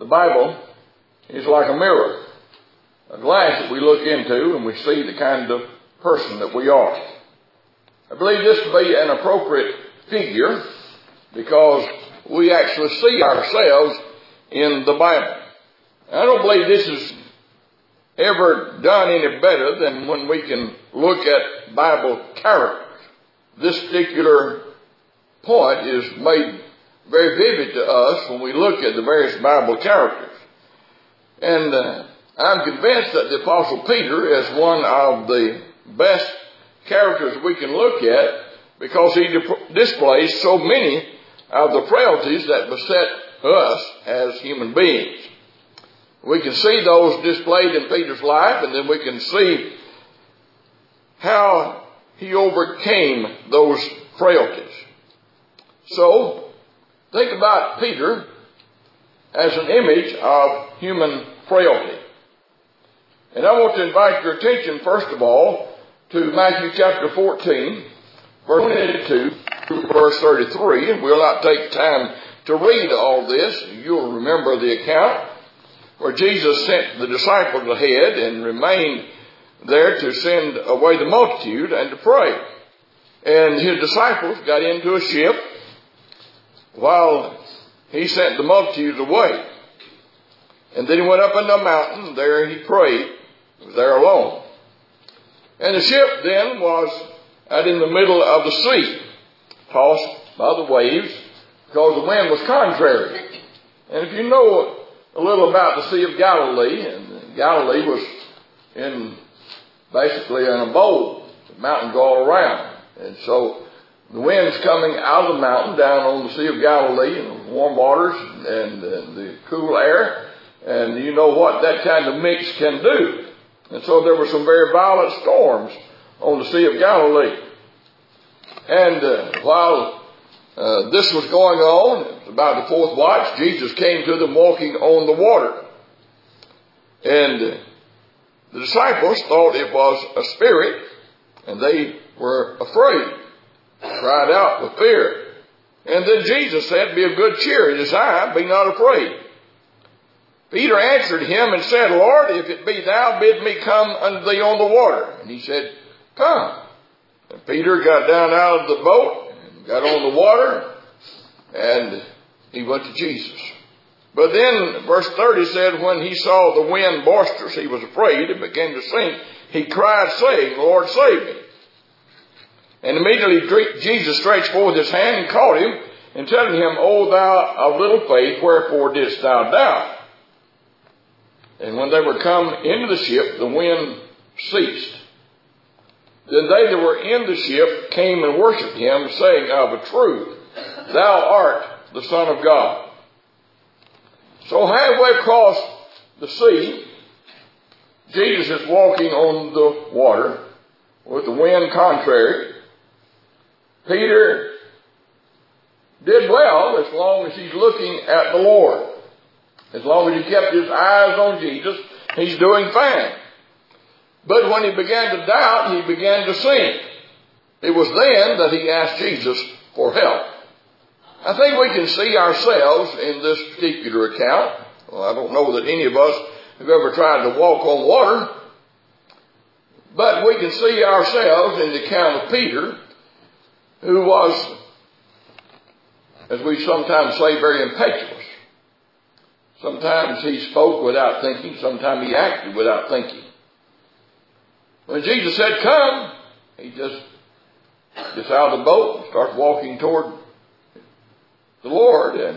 The Bible is like a mirror, a glass that we look into and we see the kind of person that we are. I believe this to be an appropriate figure because we actually see ourselves in the Bible. I don't believe this is ever done any better than when we can look at Bible characters. This particular point is made very vivid to us when we look at the various Bible characters. And I'm convinced that the Apostle Peter is one of the best characters we can look at because he displays so many of the frailties that beset us as human beings. We can see those displayed in Peter's life, and then we can see how he overcame those frailties. So, think about Peter as an image of human frailty. And I want to invite your attention, first of all, to Matthew chapter 14, verse 22 through verse 33. And we'll not take time to read all this. You'll remember the account where Jesus sent the disciples ahead and remained there to send away the multitude and to pray. And his disciples got into a ship while he sent the multitudes away. And then he went up into a mountain, and there he prayed. He was there alone. And the ship then was out in the middle of the sea, tossed by the waves, because the wind was contrary. And if you know a little about the Sea of Galilee, and Galilee was basically in a bowl, the mountains all around. And so the wind's coming out of the mountain down on the Sea of Galilee, and the warm waters and the cool air. And you know what that kind of mix can do. And so there were some very violent storms on the Sea of Galilee. And while this was going on, it was about the fourth watch, Jesus came to them walking on the water. And the disciples thought it was a spirit, and they were afraid, cried out with fear. And then Jesus said, "Be of good cheer, it is I, be not afraid." Peter answered him and said, "Lord, if it be thou, bid me come unto thee on the water." And he said, "Come." And Peter got down out of the boat and got on the water, and he went to Jesus. But then verse 30 said, when he saw the wind boisterous, he was afraid and began to sink. He cried, saying, "Lord, save me." And immediately Jesus stretched forth his hand and caught him, and telling him, "O thou of little faith, wherefore didst thou doubt?" And when they were come into the ship, the wind ceased. Then they that were in the ship came and worshipped him, saying, "Of a truth, thou art the Son of God." So halfway across the sea, Jesus is walking on the water with the wind contrary. Peter did well as long as he's looking at the Lord. As long as he kept his eyes on Jesus, he's doing fine. But when he began to doubt, he began to sink. It was then that he asked Jesus for help. I think we can see ourselves in this particular account. Well, I don't know that any of us have ever tried to walk on water. But we can see ourselves in the account of Peter, who was, as we sometimes say, very impetuous. Sometimes he spoke without thinking. Sometimes he acted without thinking. When Jesus said, "Come," he just gets out of the boat and starts walking toward the Lord. And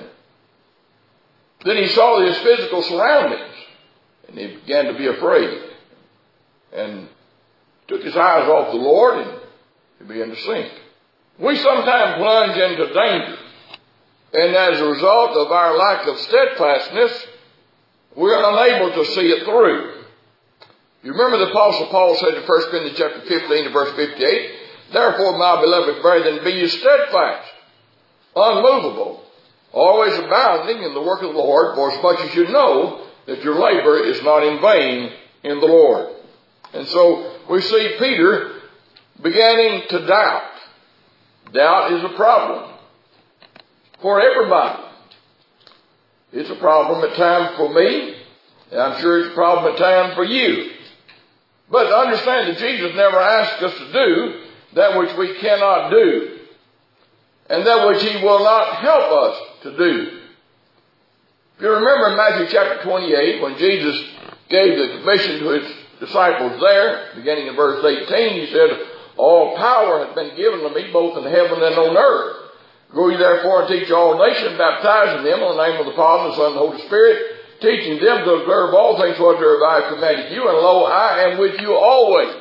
then he saw his physical surroundings, and he began to be afraid. And took his eyes off the Lord, and he began to sink. We sometimes plunge into danger. And as a result of our lack of steadfastness, we're unable to see it through. You remember the Apostle Paul said in 1 Corinthians chapter 15 and verse 58, "Therefore, my beloved brethren, be ye steadfast, unmovable, always abounding in the work of the Lord, for as much as you know that your labor is not in vain in the Lord." And so we see Peter beginning to doubt. Doubt is a problem for everybody. It's a problem at times for me, and I'm sure it's a problem at times for you. But understand that Jesus never asked us to do that which we cannot do, and that which He will not help us to do. If you remember in Matthew chapter 28, when Jesus gave the commission to His disciples there, beginning in verse 18, He said, all power hath been given to me, both in heaven and on earth. Go ye therefore and teach all nations, baptizing them in the name of the Father, the Son, and the Holy Spirit, teaching them to observe all things whatsoever I have commanded you, and lo, I am with you always,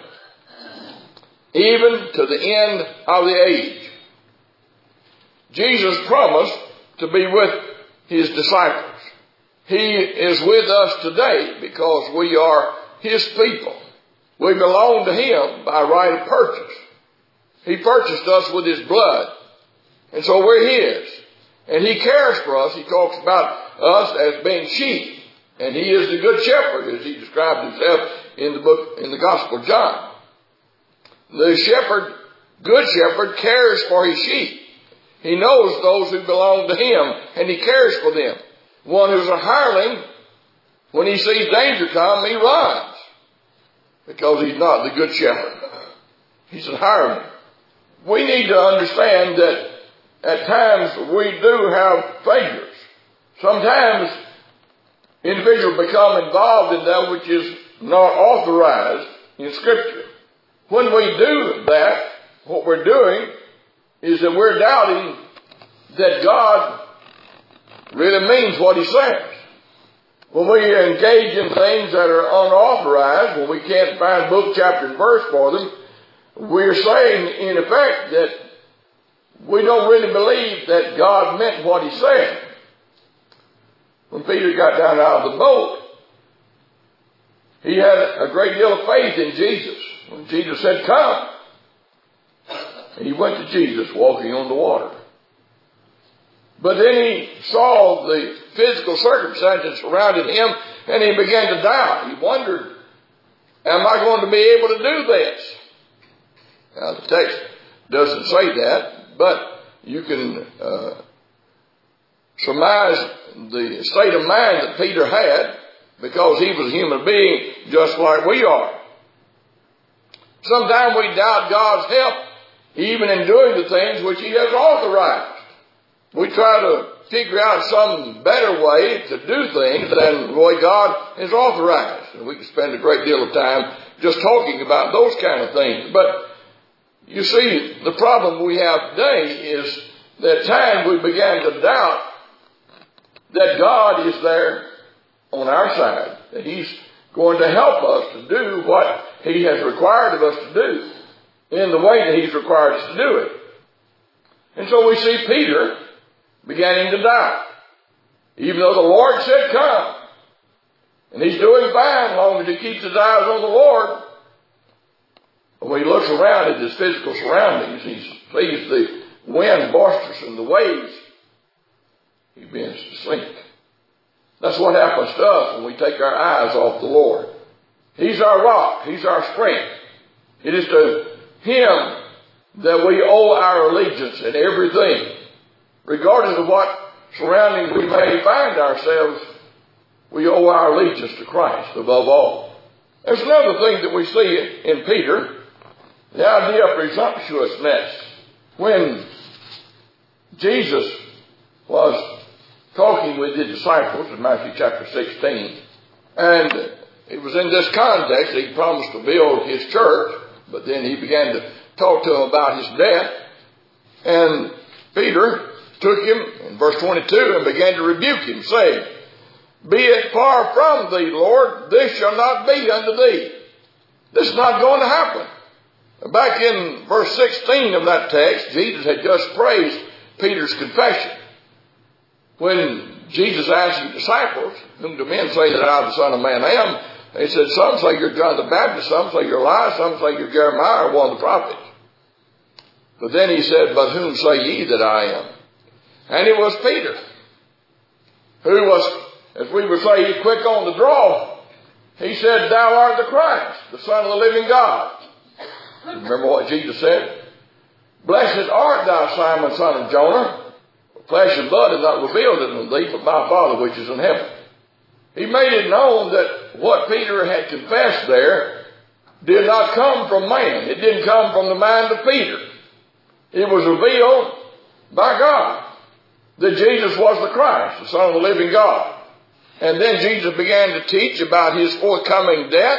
even to the end of the age. Jesus promised to be with His disciples. He is with us today because we are His people. We belong to Him by right of purchase. He purchased us with His blood. And so we're His. And He cares for us. He talks about us as being sheep. And He is the good shepherd, as He described Himself in the Gospel of John. The shepherd, good shepherd, cares for his sheep. He knows those who belong to Him, and He cares for them. One who's a hireling, when he sees danger come, he runs, because he's not the good shepherd. He's a hireling. We need to understand that at times we do have failures. Sometimes individuals become involved in that which is not authorized in Scripture. When we do that, what we're doing is that we're doubting that God really means what He says. When we engage in things that are unauthorized, when we can't find book, chapter, and verse for them, we're saying, in effect, that we don't really believe that God meant what He said. When Peter got down out of the boat, he had a great deal of faith in Jesus. When Jesus said, come, and he went to Jesus walking on the water. But then he saw the physical circumstances surrounding him, and he began to doubt. He wondered, am I going to be able to do this? Now, the text doesn't say that, but you can surmise the state of mind that Peter had, because he was a human being just like we are. Sometimes we doubt God's help even in doing the things which He has authorized. We try to figure out some better way to do things than the way God has authorized. And we can spend a great deal of time just talking about those kind of things. But you see, the problem we have today is that at times we began to doubt that God is there on our side, that He's going to help us to do what He has required of us to do in the way that He's required us to do it. And so we see Peter beginning to doubt, even though the Lord said come, and he's doing fine as long as he keeps his eyes on the Lord. But when he looks around at his physical surroundings, he sees the wind boisterous and the waves, he begins to sink. That's what happens to us when we take our eyes off the Lord. He's our rock. He's our strength. It is to Him that we owe our allegiance in everything. Regardless of what surroundings we may find ourselves, we owe our allegiance to Christ above all. There's another thing that we see in Peter, the idea of presumptuousness. When Jesus was talking with His disciples in Matthew chapter 16, and it was in this context that He promised to build His church, but then He began to talk to them about His death, and Peter took him in verse 22 and began to rebuke him, saying, be it far from thee, Lord, this shall not be unto thee. This is not going to happen. Back in verse 16 of that text, Jesus had just praised Peter's confession. When Jesus asked His disciples, whom do men say that I, the Son of Man, am? They said, some say you're John the Baptist, some say you're Elias, some say you're Jeremiah or one of the prophets. But then He said, but whom say ye that I am? And it was Peter, who was, as we would say, quick on the draw. He said, thou art the Christ, the Son of the living God. Remember what Jesus said? Blessed art thou, Simon, son of Jonah, flesh and blood has not revealed it unto thee, but my Father which is in heaven. He made it known that what Peter had confessed there did not come from man. It didn't come from the mind of Peter. It was revealed by God that Jesus was the Christ, the Son of the living God. And then Jesus began to teach about his forthcoming death.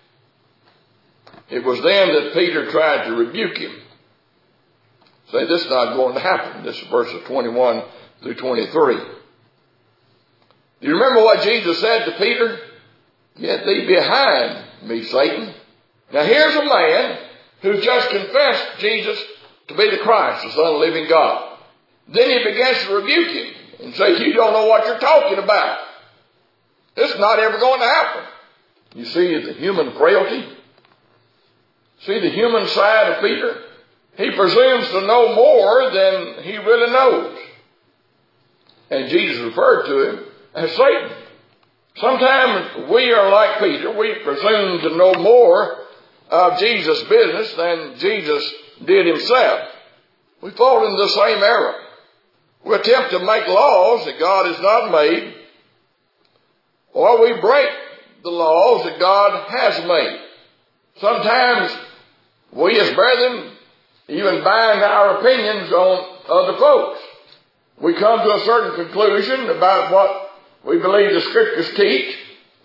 It was then that Peter tried to rebuke him. Say, this is not going to happen. This is verses 21 through 23. Do you remember what Jesus said to Peter? Get thee behind me, Satan. Now here's a man who just confessed Jesus to be the Christ, the Son of the living God. Then he begins to rebuke him and say, you don't know what you're talking about. This is not ever going to happen. You see the human frailty? See the human side of Peter? He presumes to know more than he really knows. And Jesus referred to him as Satan. Sometimes we are like Peter. We presume to know more of Jesus' business than Jesus did himself. We fall into the same error. We attempt to make laws that God has not made, or we break the laws that God has made. Sometimes we as brethren even bind our opinions on other folks. We come to a certain conclusion about what we believe the Scriptures teach,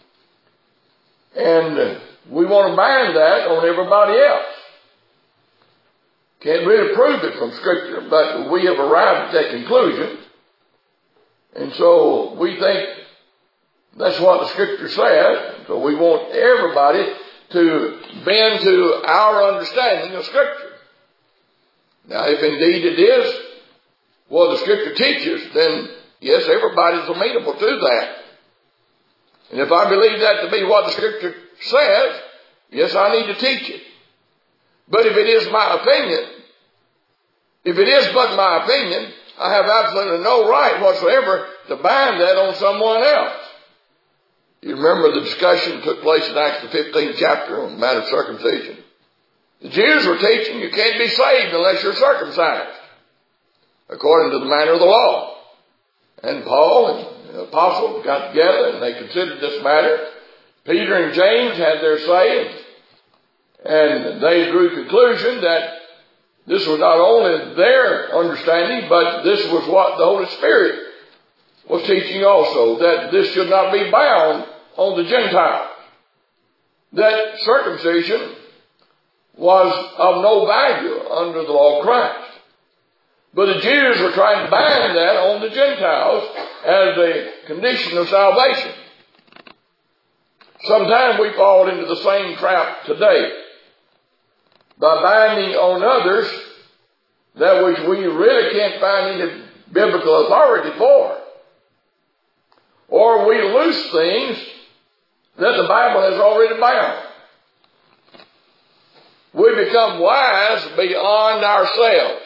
and we want to bind that on everybody else. Can't really prove it from Scripture, but we have arrived at that conclusion, and so we think that's what the Scripture says, so we want everybody to bend to our understanding of Scripture. Now, if indeed it is what the Scripture teaches, then yes, everybody's amenable to that. And if I believe that to be what the Scripture says, yes, I need to teach it. But if it is my opinion, if it is but my opinion, I have absolutely no right whatsoever to bind that on someone else. You remember the discussion that took place in Acts the 15th chapter on the matter of circumcision. The Jews were teaching you can't be saved unless you're circumcised, according to the manner of the law. And Paul and the apostles got together and they considered this matter. Peter and James had their say, and they drew the conclusion that this was not only their understanding, but this was what the Holy Spirit was teaching also, that this should not be bound on the Gentiles. That circumcision was of no value under the law of Christ. But the Jews were trying to bind that on the Gentiles as a condition of salvation. Sometimes we fall into the same trap today by binding on others that which we really can't find any biblical authority for. Or we loose things that the Bible has already bound. We become wise beyond ourselves.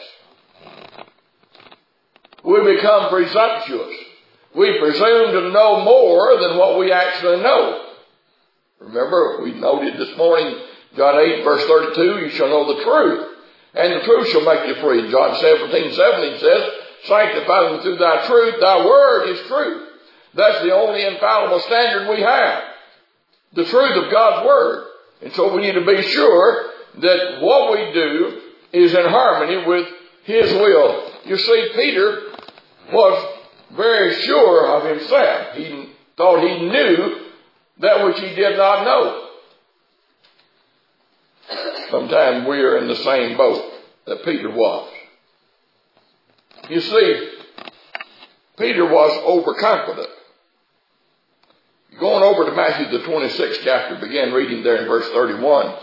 We become presumptuous. We presume to know more than what we actually know. Remember, we noted this morning, John 8, verse 32, you shall know the truth, and the truth shall make you free. John 17:17 says, sanctify them through thy truth, thy word is truth. That's the only infallible standard we have. The truth of God's word. And so we need to be sure that what we do is in harmony with His will. You see, Peter was very sure of himself. He thought he knew that which he did not know. Sometimes we are in the same boat that Peter was. You see, Peter was overconfident. Going over to Matthew the 26th chapter, begin reading there in verse 31.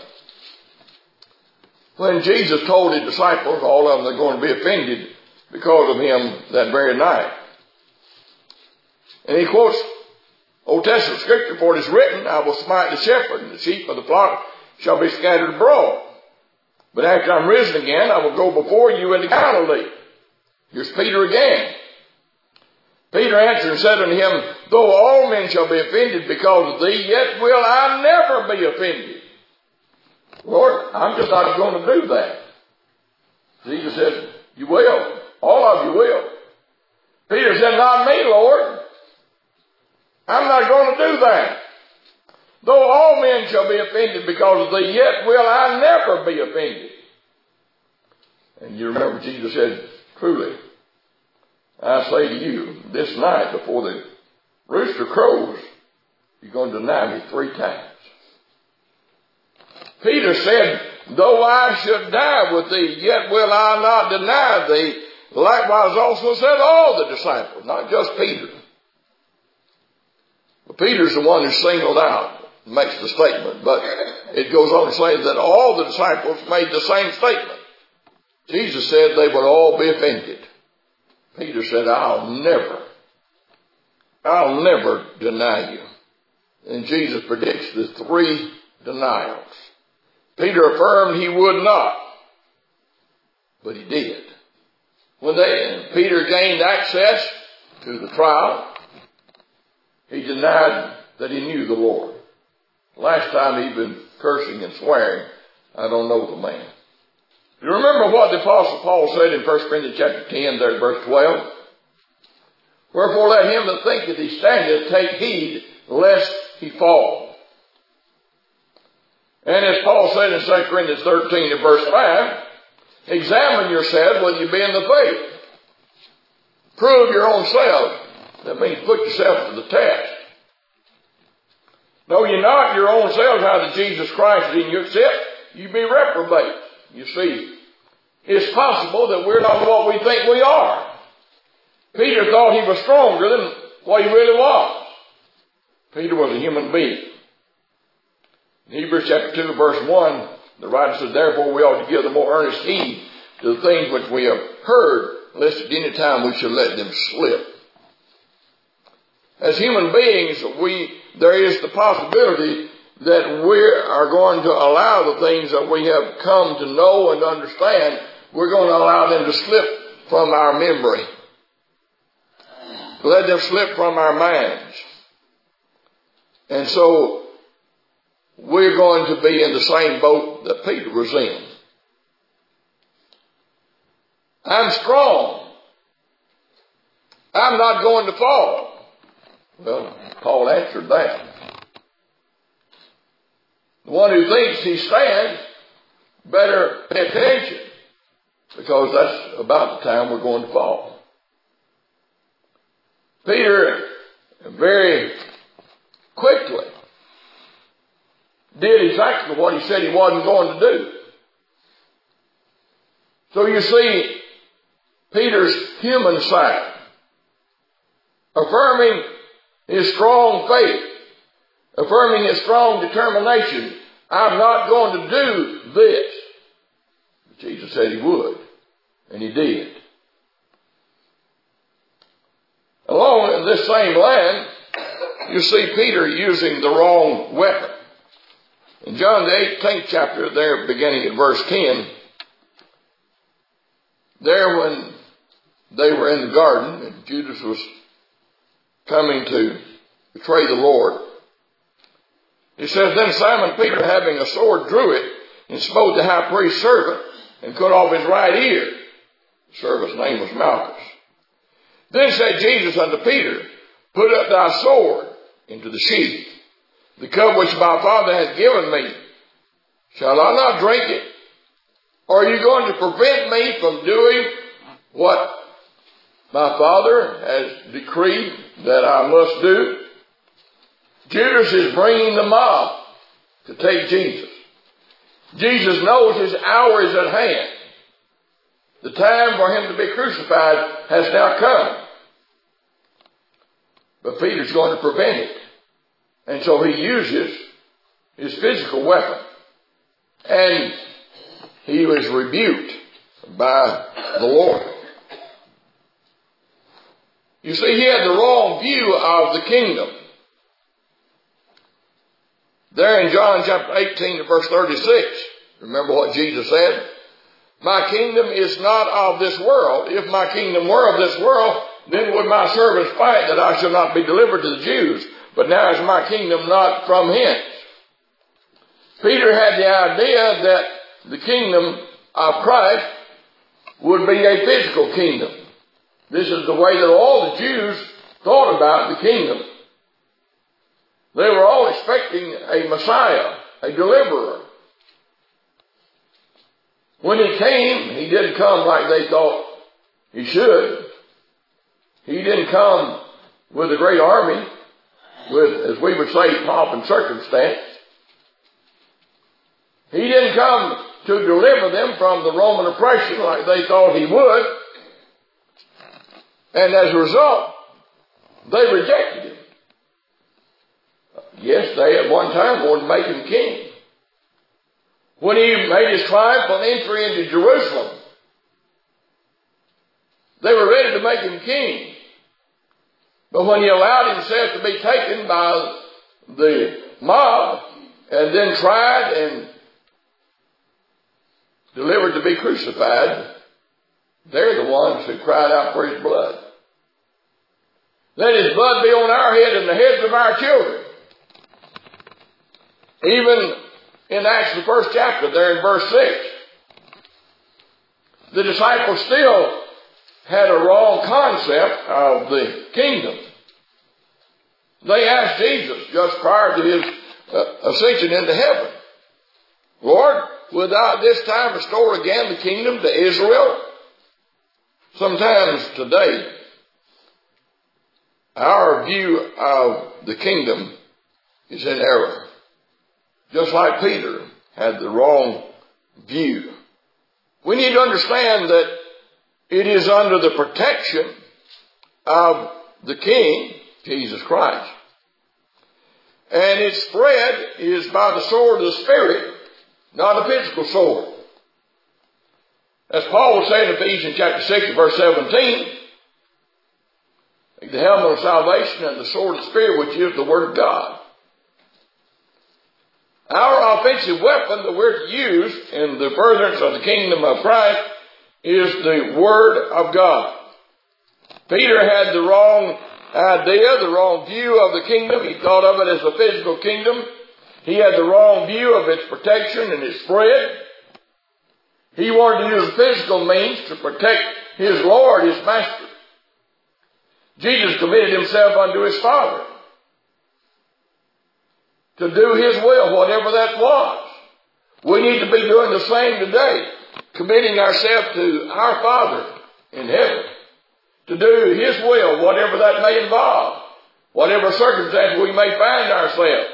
When Jesus told his disciples, all of them are going to be offended because of him that very night. And he quotes Old Testament scripture, for it is written, I will smite the shepherd, and the sheep of the flock shall be scattered abroad. But after I'm risen again, I will go before you into Galilee. Here's Peter again. Peter answered and said unto him, though all men shall be offended because of thee, yet will I never be offended. Lord, I'm just not going to do that. Jesus said, you will. All of you will. Peter said, not me, Lord. I'm not going to do that. Though all men shall be offended because of thee, yet will I never be offended. And you remember Jesus said, truly, I say to you, this night before the rooster crows, you're going to deny me 3 times. Peter said, though I should die with thee, yet will I not deny thee. Likewise also said all the disciples, not just Peter. But Peter's the one who's singled out, makes the statement. But it goes on to say that all the disciples made the same statement. Jesus said they would all be offended. Peter said, I'll never deny you. And Jesus predicts the 3 denials. Peter affirmed he would not, but he did. When Peter gained access to the trial, he denied that he knew the Lord. Last time he'd been cursing and swearing, I don't know the man. You remember what the Apostle Paul said in 1 Corinthians chapter 10, there, verse 12? Wherefore let him that thinketh he standeth take heed lest he fall. And as Paul said in 2 Corinthians 13 and verse 5, examine yourselves whether you be in the faith. Prove your own self. That means put yourself to the test. Know ye not your own selves how that Jesus Christ is in you, except you be reprobate. You see, it's possible that we're not what we think we are. Peter thought he was stronger than what he really was. Peter was a human being. In Hebrews chapter 2 verse 1, the writer said, therefore we ought to give the more earnest heed to the things which we have heard, lest at any time we should let them slip. As human beings, there is the possibility that we are going to allow the things that we have come to know and understand, we're going to allow them to slip from our memory. Let them slip from our minds. And so, we're going to be in the same boat that Peter was in. I'm strong. I'm not going to fall. Well, Paul answered that. The one who thinks he stands better pay attention, because that's about the time we're going to fall. Peter very quickly did exactly what he said he wasn't going to do. So you see Peter's human side, affirming his strong faith, affirming his strong determination. I'm not going to do this. But Jesus said he would, and he did. Along this same line, you see Peter using the wrong weapon. In John the 18th chapter, there beginning at verse 10, there when they were in the garden and Judas was coming to betray the Lord, he says, then Simon Peter, having a sword, drew it and smote the high priest's servant and cut off his right ear. The servant's name was Malchus. Then said Jesus unto Peter, put up thy sword into the sheath. The cup which my Father hath given me, shall I not drink it? Or are you going to prevent me from doing what my Father has decreed that I must do? Judas is bringing the mob to take Jesus. Jesus knows his hour is at hand. The time for him to be crucified has now come. But Peter's going to prevent it. And so he uses his physical weapon. And he was rebuked by the Lord. You see, he had the wrong view of the kingdom. There in John chapter 18 verse 36, remember what Jesus said? My kingdom is not of this world. If my kingdom were of this world, then would my servants fight that I shall not be delivered to the Jews. But now is my kingdom not from hence. Peter had the idea that the kingdom of Christ would be a physical kingdom. This is the way that all the Jews thought about the kingdom. They were all expecting a Messiah, a deliverer. When he came, he didn't come like they thought he should. He didn't come with a great army, with, as we would say, pomp and circumstance. He didn't come to deliver them from the Roman oppression like they thought he would. And as a result, they rejected him. Yes, they at one time wanted to make him king. When he made his triumphal entry into Jerusalem, they were ready to make him king. But when he allowed himself to be taken by the mob and then tried and delivered to be crucified, they're the ones who cried out for his blood. Let his blood be on our head and the heads of our children. Even in Acts, the first chapter, there in verse 6, the disciples still had a wrong concept of the kingdom. They asked Jesus just prior to his ascension into heaven, Lord, wilt thou this time restore again the kingdom to Israel? Sometimes today, our view of the kingdom is in error. Just like Peter had the wrong view. We need to understand that it is under the protection of the King, Jesus Christ. And its spread is by the sword of the Spirit, not a physical sword. As Paul was saying in Ephesians chapter 6, verse 17, the helmet of salvation and the sword of the Spirit, which is the Word of God. Our offensive weapon that we're to use in the furtherance of the kingdom of Christ is the Word of God. Peter had the wrong idea, the wrong view of the kingdom. He thought of it as a physical kingdom. He had the wrong view of its protection and its spread. He wanted to use physical means to protect his Lord, his Master. Jesus committed himself unto his Father to do his will, whatever that was. We need to be doing the same today, committing ourselves to our Father in heaven to do his will, whatever that may involve, whatever circumstance we may find ourselves.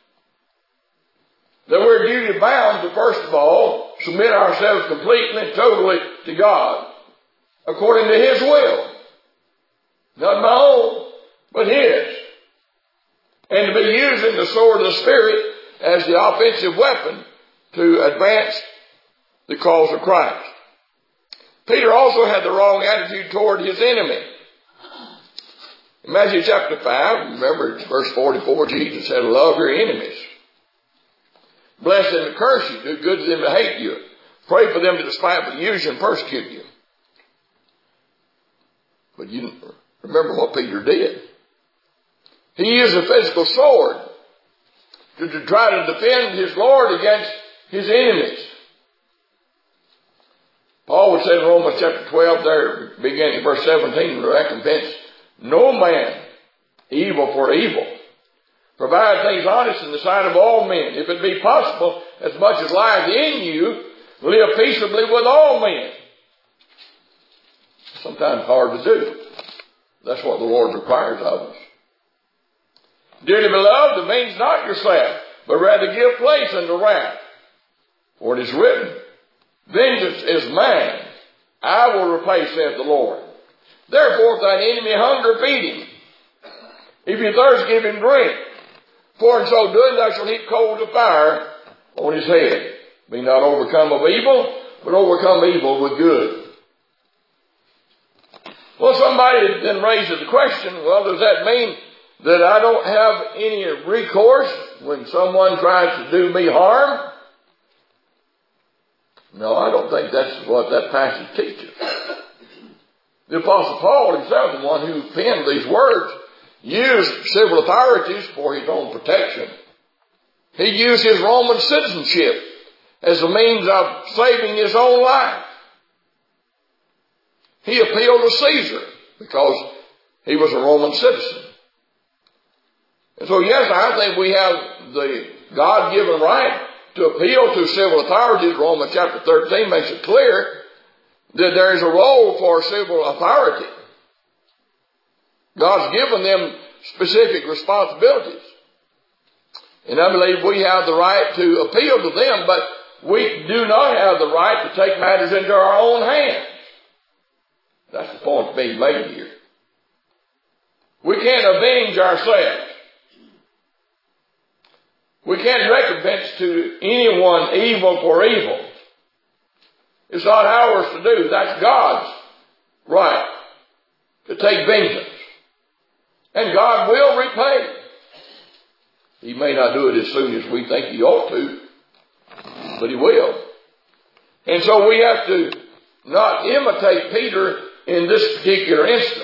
That we're duty bound to, first of all, submit ourselves completely and totally to God according to his will. Not my own, but his. And to be using the sword of the Spirit as the offensive weapon to advance the cause of Christ. Peter also had the wrong attitude toward his enemy. In Matthew chapter 5, remember verse 44, Jesus said, love your enemies. Bless them and curse you. Do good to them that hate you. Pray for them to despitefully use you and persecute you. But you remember what Peter did. He used a physical sword to try to defend his Lord against his enemies. Paul would say in Romans chapter 12 there, beginning in verse 17, recompense no man evil for evil. Provide things honest in the sight of all men. If it be possible, as much as lieth in you, live peaceably with all men. Sometimes hard to do. That's what the Lord requires of us. Dearly beloved, avenge not yourself, but rather give place unto wrath. For it is written, vengeance is mine, I will repay, saith the Lord. Therefore, if thine enemy hunger, feed him. If he thirst, give him drink. For in so doing, thou shalt heap coals of fire on his head. Be not overcome of evil, but overcome evil with good. Well, somebody then raises the question, well, does that mean that I don't have any recourse when someone tries to do me harm? No, I don't think that's what that passage teaches. The Apostle Paul himself, the one who penned these words, used civil authorities for his own protection. He used his Roman citizenship as a means of saving his own life. He appealed to Caesar because he was a Roman citizen. And so, yes, I think we have the God-given right to appeal to civil authorities. Romans chapter 13 makes it clear that there is a role for civil authority. God's given them specific responsibilities. And I believe we have the right to appeal to them, but we do not have the right to take matters into our own hands. That's the point being made here. We can't avenge ourselves. We can't recompense to anyone evil for evil. It's not ours to do. That's God's right to take vengeance. And God will repay. He may not do it as soon as we think He ought to, but He will. And so we have to not imitate Peter in this particular instance.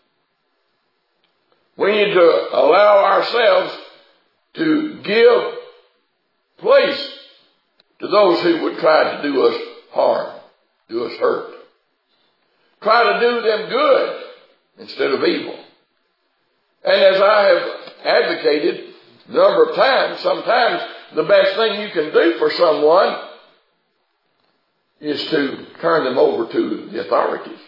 We need to allow ourselves to give place to those who would try to do us harm, do us hurt. Try to do them good instead of evil. And as I have advocated a number of times, sometimes the best thing you can do for someone is to turn them over to the authorities.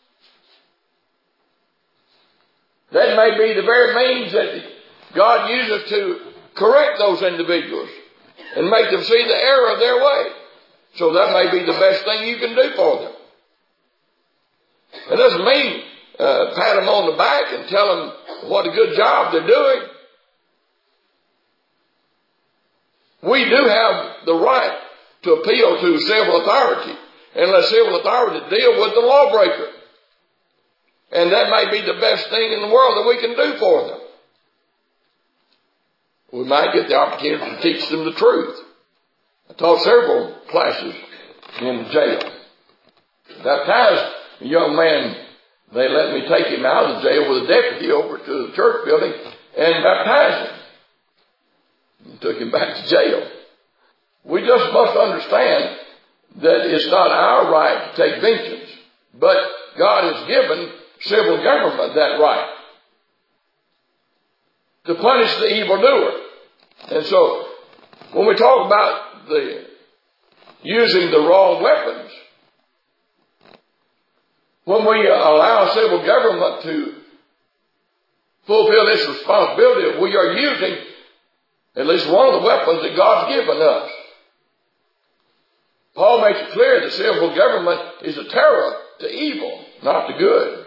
That may be the very means that God uses to correct those individuals and make them see the error of their way. So that may be the best thing you can do for them. It doesn't mean pat them on the back and tell them what a good job they're doing. We do have the right to appeal to civil authority and let civil authority deal with the lawbreaker. And that may be the best thing in the world that we can do for them. We might get the opportunity to teach them the truth. I taught several classes in jail. Baptized a young man. They let me take him out of the jail with a deputy over to the church building and baptize him. And took him back to jail. We just must understand that it's not our right to take vengeance, but God has given civil government that right to punish the evildoer. And so, when we talk about using the wrong weapons, when we allow civil government to fulfill its responsibility, we are using at least one of the weapons that God's given us. Paul makes it clear that civil government is a terror to evil, not to good.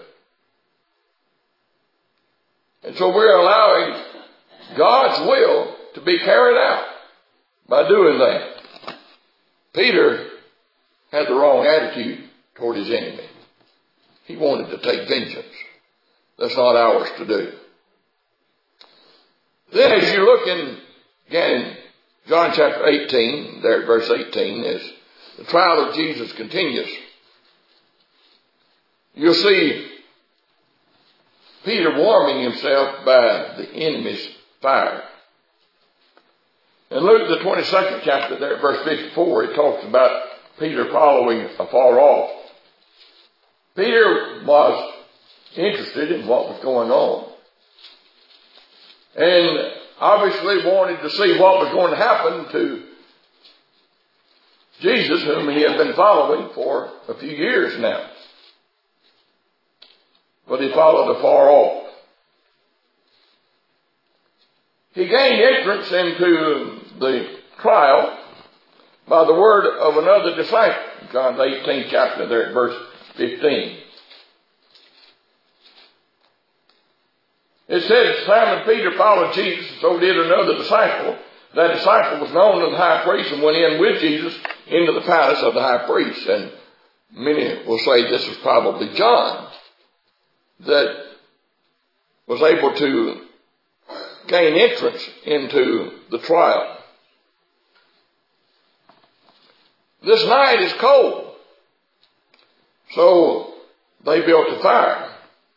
And so we're allowing God's will to be carried out by doing that. Peter had the wrong attitude toward his enemy. He wanted to take vengeance. That's not ours to do. Then as you look again in John chapter 18, there at verse 18, as the trial of Jesus continues, you'll see Peter warming himself by the enemy's fire. In Luke the 22nd chapter, there at verse 54, it talks about Peter following afar off. Peter was interested in what was going on, and obviously wanted to see what was going to happen to Jesus, whom he had been following for a few years now. But he followed afar off. He gained entrance into the trial by the word of another disciple. John 18 chapter, there at verse 15. It says, Simon Peter followed Jesus, and so did another disciple. That disciple was known to the high priest and went in with Jesus into the palace of the high priest. And many will say this was probably John that was able to gain entrance into the trial. This night is cold, so they built a fire.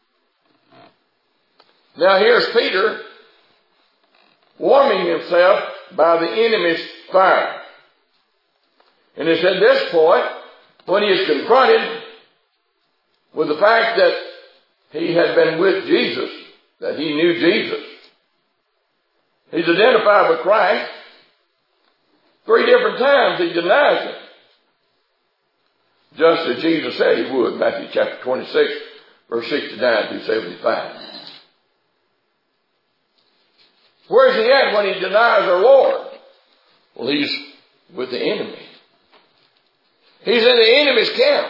Now here's Peter warming himself by the enemy's fire. And it's at this point when he is confronted with the fact that he had been with Jesus, that he knew Jesus. He's identified with Christ. 3 different times he denies him. Just as Jesus said he would, Matthew chapter 26, verse 69 through 75. Where's he at when he denies our Lord? Well, he's with the enemy. He's in the enemy's camp.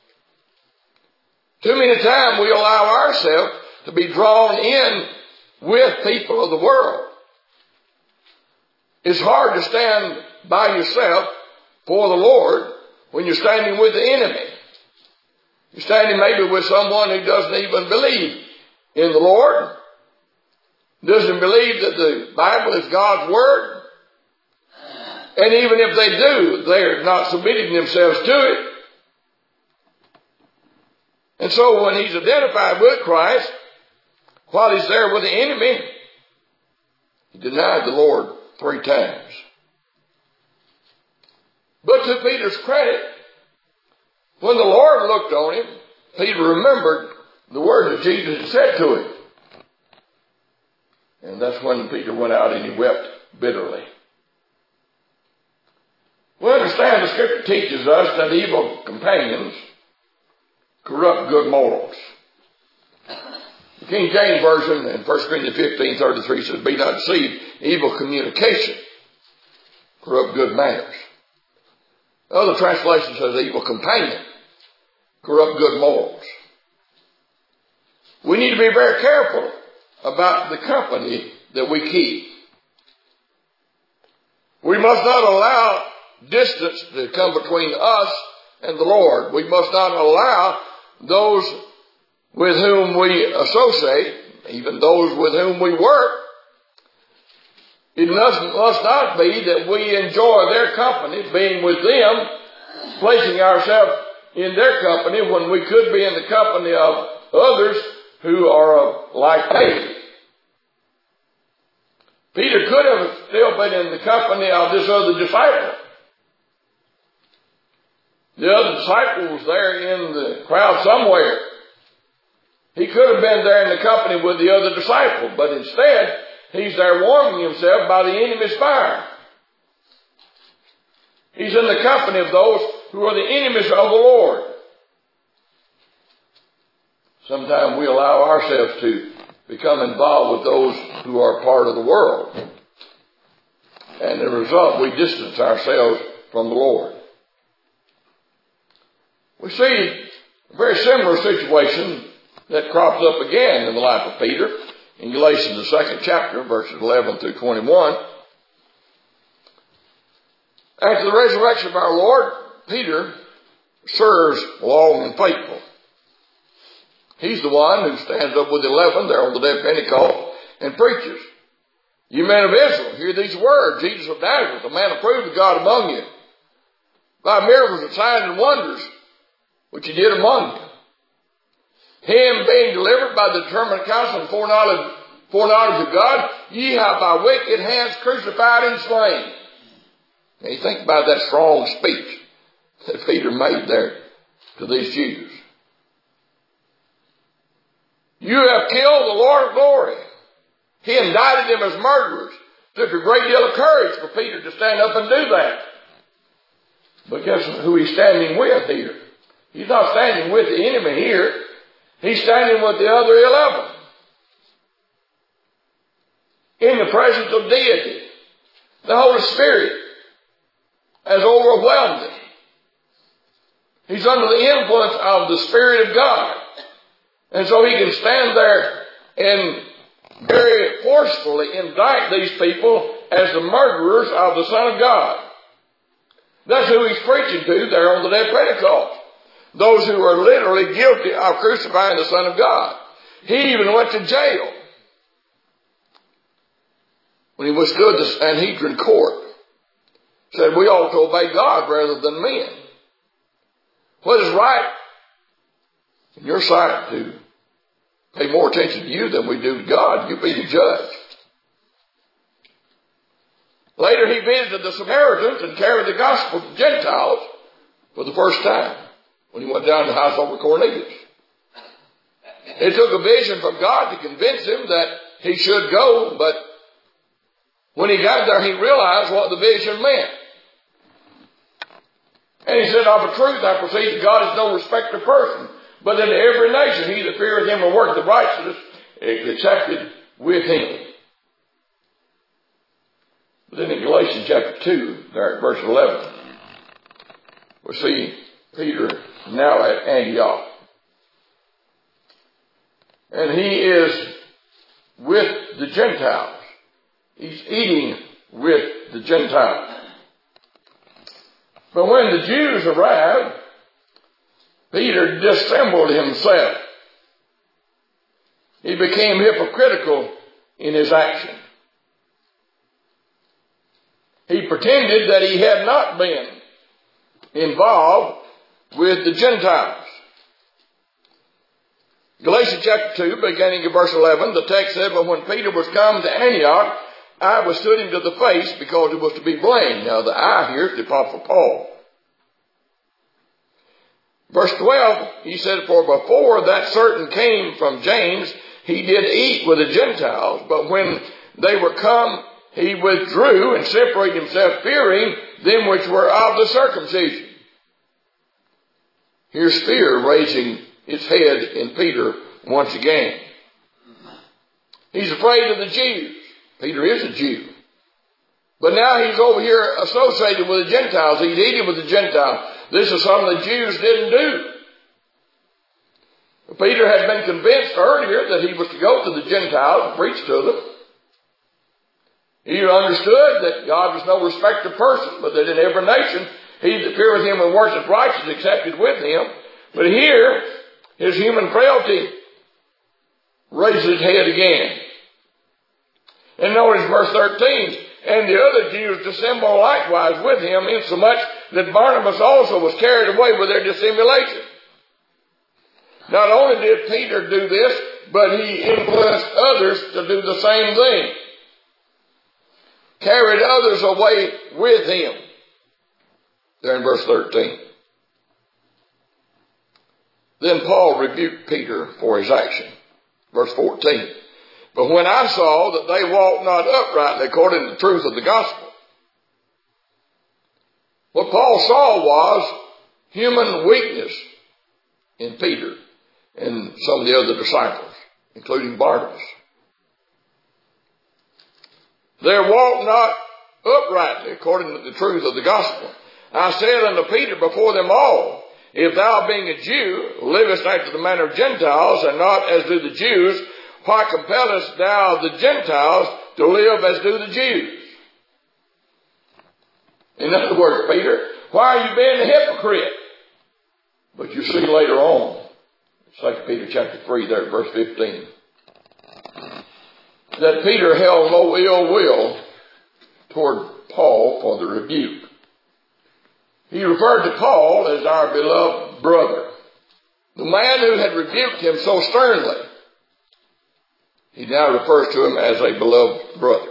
Too many times we allow ourselves to be drawn in with people of the world. It's hard to stand by yourself for the Lord when you're standing with the enemy. You're standing maybe with someone who doesn't even believe in the Lord, doesn't believe that the Bible is God's Word. And even if they do, they're not submitting themselves to it. And so when he's identified with Christ, while he's there with the enemy, he denied the Lord 3 times. But to Peter's credit, when the Lord looked on him, Peter remembered the word that Jesus had said to him. And that's when Peter went out and he wept bitterly. We understand the Scripture teaches us that evil companions corrupt good morals. The King James Version in 1 Corinthians 15:33 says, "Be not deceived, evil communication corrupt good manners." Other translation says evil companion corrupt good morals. We need to be very careful about the company that we keep. We must not allow distance to come between us and the Lord. We must not allow those with whom we associate, even those with whom we work. It must not be that we enjoy their company, being with them, placing ourselves in their company when we could be in the company of others who are of like faith. Peter could have still been in the company of this other disciple. The other disciple was there in the crowd somewhere. He could have been there in the company with the other disciple, but instead, he's there warming himself by the enemy's fire. He's in the company of those who are the enemies of the Lord. Sometimes we allow ourselves to become involved with those who are part of the world. And as a result, we distance ourselves from the Lord. We see a very similar situation that crops up again in the life of Peter in Galatians, the 2nd chapter, verses 11 through 21. After the resurrection of our Lord, Peter serves long and faithful. He's the one who stands up with the 11 there on the day of Pentecost and preaches. "You men of Israel, hear these words. Jesus of Nazareth, a man approved of God among you, by miracles and signs and wonders, which he did among you. Him being delivered by the determined counsel and foreknowledge of God, ye have by wicked hands crucified and slain." Now you think about that strong speech that Peter made there to these Jews. "You have killed the Lord of glory." He indicted them as murderers. It took a great deal of courage for Peter to stand up and do that. But guess who he's standing with here? He's not standing with the enemy here. He's standing with the other 11. In the presence of deity. The Holy Spirit has overwhelmed him. He's under the influence of the Spirit of God. And so he can stand there and very forcefully indict these people as the murderers of the Son of God. That's who he's preaching to there on the day of Pentecost. Those who are literally guilty of crucifying the Son of God. He even went to jail when he withstood the Sanhedrin court. Said we ought to obey God rather than men. What is right in your sight to pay more attention to you than we do to God? You be the judge. Later he visited the Samaritans and carried the gospel to Gentiles for the first time when he went down to the house over Cornelius. It took a vision from God to convince him that he should go, but when he got there, he realized what the vision meant. And he said, of a truth I perceive that God is no respecter of person, but in every nation he that feareth him and worketh righteousness is accepted with him. But then in Galatians chapter 2, there at verse 11, we see Peter now at Antioch. And he is with the Gentiles. He's eating with the Gentiles. But when the Jews arrived, Peter dissembled himself. He became hypocritical in his action. He pretended that he had not been involved with the Gentiles. Galatians chapter 2, beginning at verse 11, the text said, but when Peter was come to Antioch, I withstood him to the face because he was to be blamed. Now the I here is the Apostle Paul. Verse 12, he said, for before that certain came from James, he did eat with the Gentiles, but when they were come, he withdrew and separated himself, fearing them which were of the circumcision. Here's fear raising its head in Peter once again. He's afraid of the Jews. Peter is a Jew. But now he's over here associated with the Gentiles. He's eating with the Gentiles. This is something the Jews didn't do. Peter had been convinced earlier that he was to go to the Gentiles and preach to them. He understood that God was no respecter of person, but that in every nation he that feareth him and worshipeth righteousness accepted with him. But here, his human frailty raises its head again. And notice verse 13, and the other Jews dissembled likewise with him, insomuch that Barnabas also was carried away with their dissimulation. Not only did Peter do this, but he influenced others to do the same thing. Carried others away with him. There in verse 13. Then Paul rebuked Peter for his action. Verse 14. But when I saw that they walked not uprightly according to the truth of the gospel. What Paul saw was human weakness in Peter and some of the other disciples, including Barnabas. They walked not uprightly according to the truth of the gospel. I said unto Peter before them all, if thou being a Jew livest after the manner of Gentiles, and not as do the Jews, why compellest thou the Gentiles to live as do the Jews? In other words, Peter, why are you being a hypocrite? But you see later on, 2 Peter chapter 3, there, verse 15, that Peter held no ill will toward Paul for the rebuke. He referred to Paul as our beloved brother. The man who had rebuked him so sternly, he now refers to him as a beloved brother.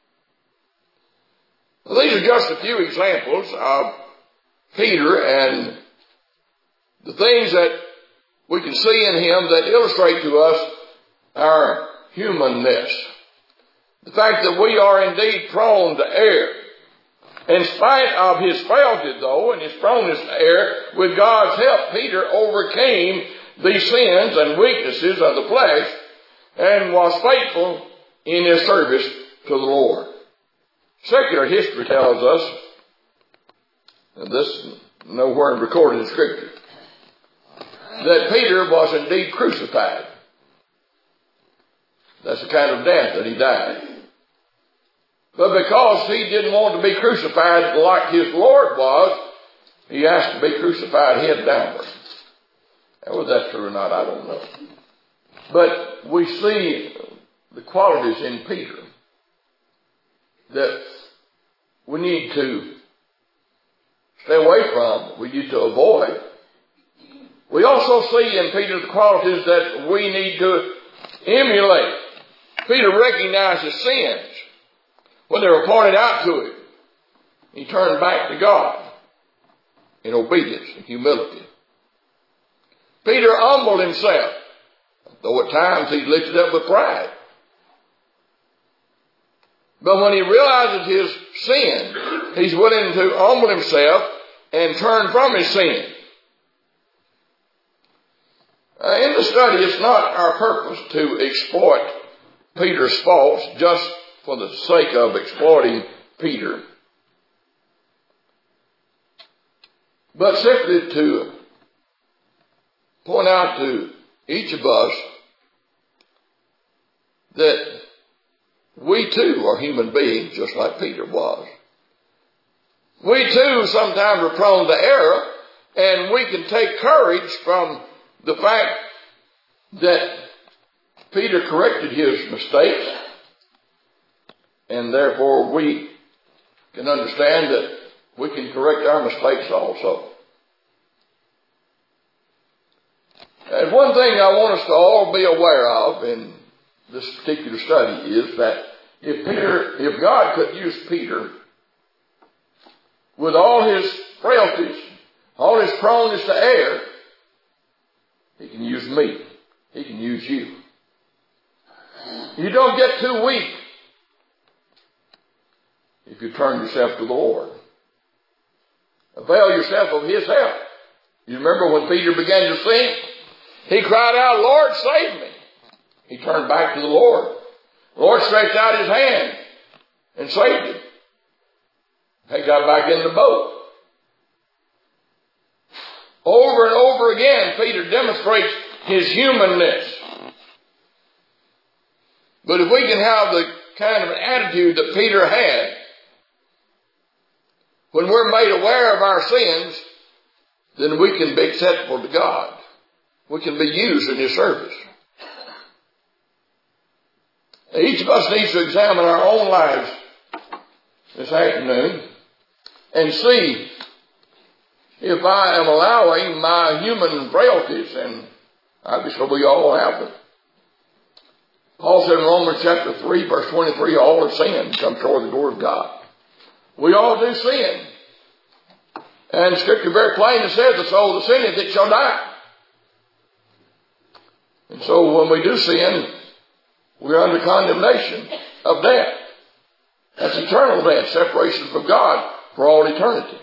Well, these are just a few examples of Peter and the things that we can see in him that illustrate to us our humanness. The fact that we are indeed prone to err. In spite of his frailty, though, and his proneness to err, with God's help, Peter overcame these sins and weaknesses of the flesh and was faithful in his service to the Lord. Secular history tells us, and this is nowhere recorded in Scripture, that Peter was indeed crucified. That's the kind of death that he died. But because he didn't want to be crucified like his Lord was, he asked to be crucified head downward. And whether that's true or not, I don't know. But we see the qualities in Peter that we need to stay away from, we need to avoid. We also see in Peter the qualities that we need to emulate. Peter recognized his sins when they were pointed out to him. He turned back to God in obedience and humility. Peter humbled himself though at times he's lifted up with pride. But when he realizes his sin, he's willing to humble himself and turn from his sin. In the study, it's not our purpose to exploit Peter's faults just for the sake of exploiting Peter, but simply to point out to each of us that we too are human beings just like Peter was. We too sometimes are prone to error, and we can take courage from the fact that Peter corrected his mistakes, and therefore we can understand that we can correct our mistakes also. And one thing I want us to all be aware of in this particular study is that if God could use Peter with all his frailties, all his proneness to err, he can use me. He can use you. You don't get too weak if you turn yourself to the Lord. Avail yourself of his help. You remember when Peter began to sink? He cried out, "Lord, save me." He turned back to the Lord. The Lord stretched out his hand and saved him. He got back in the boat. Over and over again, Peter demonstrates his humanness. But if we can have the kind of an attitude that Peter had, when we're made aware of our sins, then we can be acceptable to God. We can be used in his service. Each of us needs to examine our own lives this afternoon and see if I am allowing my human frailties, and obviously we all have them. Paul said in Romans chapter 3, verse 23, all have sinned and come short of the glory of God. We all do sin. And Scripture very plainly says, the soul that sinneth, it shall die. And so when we do sin, we're under condemnation of death. That's eternal death, separation from God for all eternity.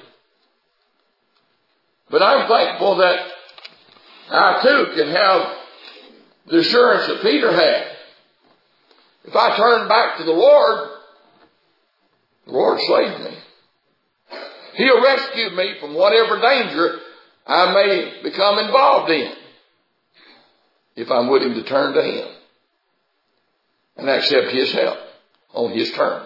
But I'm thankful that I too can have the assurance that Peter had. If I turn back to the Lord saved me. He'll rescue me from whatever danger I may become involved in if I'm willing to turn to him and accept his help on his terms.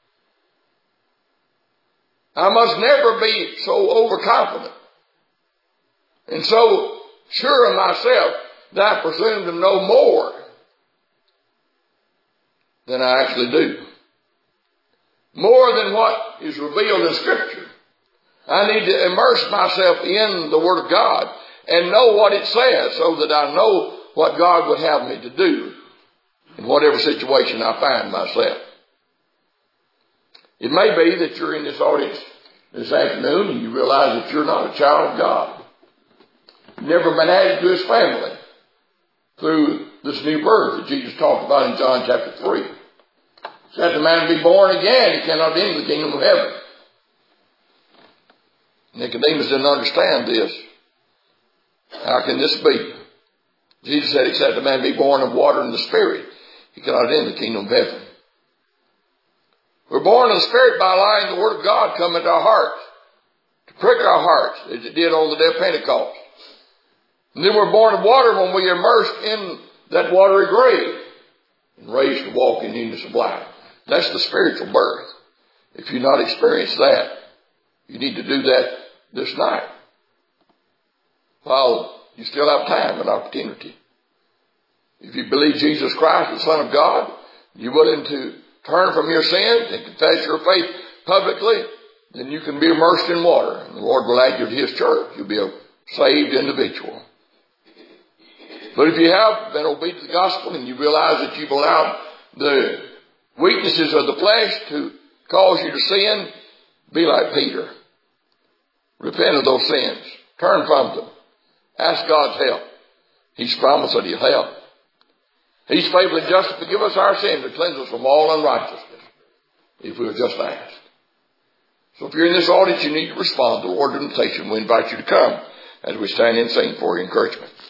I must never be so overconfident and so sure of myself that I presume to know more than I actually do. More than what is revealed in Scripture. I need to immerse myself in the Word of God and know what it says so that I know what God would have me to do in whatever situation I find myself. It may be that you're in this audience this afternoon and you realize that you're not a child of God. You've never been added to his family through this new birth that Jesus talked about in John chapter 3. Except a man be born again, he cannot enter the kingdom of heaven. Nicodemus didn't understand this. How can this be? Jesus said, except a man be born of water and the Spirit, he cannot enter the kingdom of heaven. We're born of the Spirit by allowing the Word of God come into our hearts, to prick our hearts, as it did on the day of Pentecost. And then we're born of water when we are immersed in that watery grave and raised to walk in newness of life. That's the spiritual birth. If you've not experienced that, you need to do that this night while you still have time and opportunity. If you believe Jesus Christ, the Son of God, you're willing to turn from your sins and confess your faith publicly, then you can be immersed in water. And the Lord will add you to his church. You'll be a saved individual. But if you have been obedient to the gospel and you realize that you've allowed the weaknesses of the flesh to cause you to sin, be like Peter. Repent of those sins. Turn from them. Ask God's help. He's promised that he'll help. He's faithful and just to forgive us our sins and cleanse us from all unrighteousness, if we'll just ask. So if you're in this audience, you need to respond to the Lord's invitation. We invite you to come as we stand and sing for your encouragement.